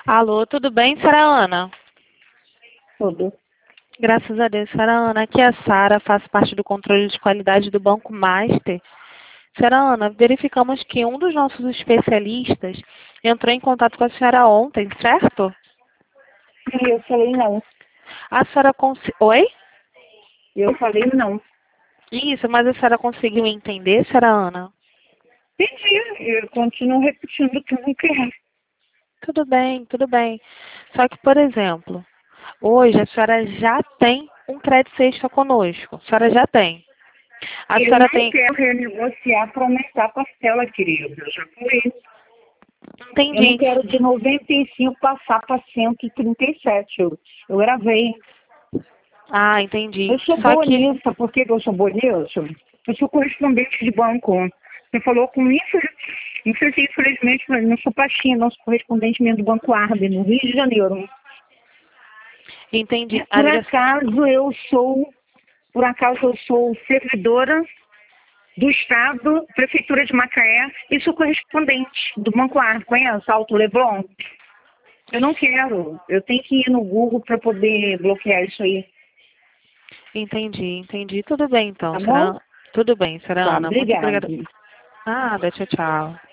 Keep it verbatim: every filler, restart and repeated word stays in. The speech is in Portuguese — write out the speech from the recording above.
Alô, tudo bem, senhora Ana? Tudo. Graças a Deus, senhora Ana. Aqui é a Sara, faço parte do controle de qualidade do Banco Master. Senhora Ana, verificamos que um dos nossos especialistas entrou em contato com a senhora ontem, certo? E eu falei não. A senhora conseguiu... Oi? Eu falei não. Isso, mas a senhora conseguiu entender, senhora Ana? Entendi. Eu continuo repetindo que eu não quero. Tudo bem, tudo bem. Só que, por exemplo, hoje a senhora já tem um crédito extra conosco. A senhora já tem. A Eu senhora não tem... quero renegociar para aumentar a parcela, querido. Eu já falei. Eu não Entendi. quero de noventa e cinco passar para cento e trinta e sete. Eu, eu gravei. Ah, entendi. Eu sou Só boa que... nisso. Sabe por que que eu sou boa nisso? Eu sou correspondente de banco. Você falou com isso? Infelizmente, mas não sou pastinha, não sou correspondente mesmo do Banco Arbe, no Rio de Janeiro. Entendi. A Por ligação... acaso eu sou, por acaso eu sou servidora do Estado, Prefeitura de Macaé, e sou correspondente do Banco Arbe. Conhece Alto Leblon? Eu não quero. Eu tenho que ir no Google para poder bloquear isso aí. Entendi, entendi. Tudo bem, então, Tá bom? senhora... Tudo bem, senhora Tá, Ana. Muito obrigada. obrigada. Nada, tchau, tchau.